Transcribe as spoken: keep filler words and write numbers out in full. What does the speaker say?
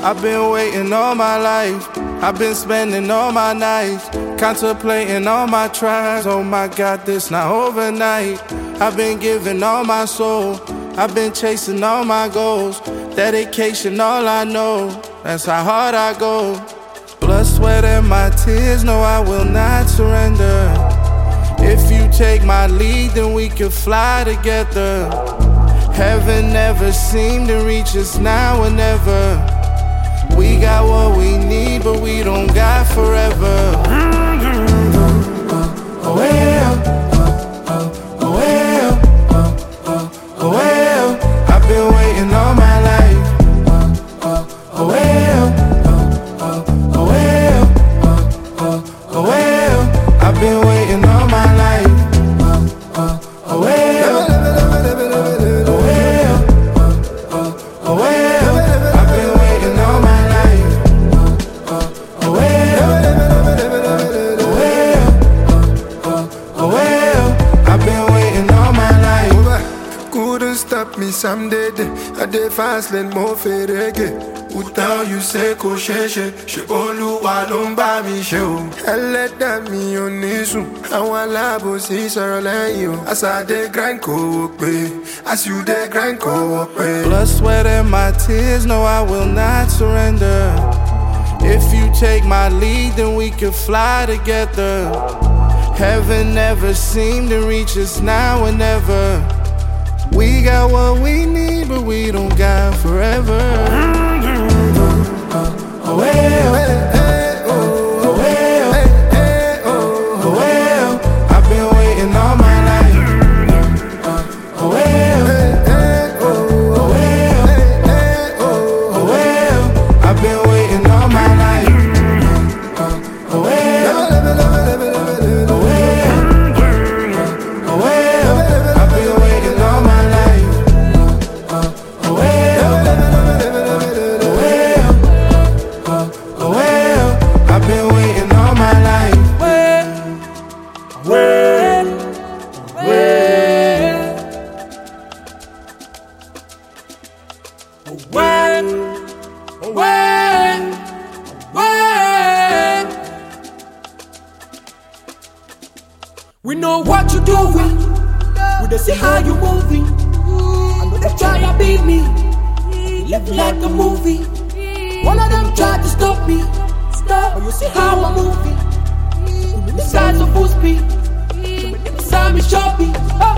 I've been waiting all my life. I've been spending all my nights, contemplating all my tries. Oh my God, this not overnight. I've been giving all my soul. I've been chasing all my goals. Dedication, all I know. That's how hard I go. Blood, sweat, and my tears. No, I will not surrender. If you take my lead, then we can fly together. Heaven never seemed to reach us now or never. We got what we need, but we don't got forever. Oh well, oh well, oh well. I've been waiting all my life. Oh well, oh well, oh well. I've been waiting all my life. Oh well, oh well, oh well. I've been waiting all my life. Oh well, oh well. I've been waiting all my life. Couldn't stop me someday. I did fast lane more ferege. Without you say ko sheshe, she Olúwa ló ń bá mi ṣe o. Ẹlẹ́dàá mi ò ní sùn, àwọn alábòsí sọ̀rọ̀ lẹ́yìn o. As I dey grind kò wò pé, as you dey grind kò wò pé. Blood, sweat, and my tears, no, I will not surrender. If you take my lead, then we can fly together. Heaven never seemed to reach us now and never. We got what we need, but we don't got forever. Oh well, oh well, oh well. I've been waiting all my life. Oh well, oh well, oh well. I've been waiting all my life. Oh well, oh well, oh well. I've been waiting all my life. Oh well, oh well. I've been waiting all my life. Well, well, well, well, well, well. We know what you're doing. We don't see how you're moving. I know they try to beat me. Live like a movie. All of them try to stop me. Stop. But you see how I'm moving. This guy's a full speed. This time is choppy. Oh.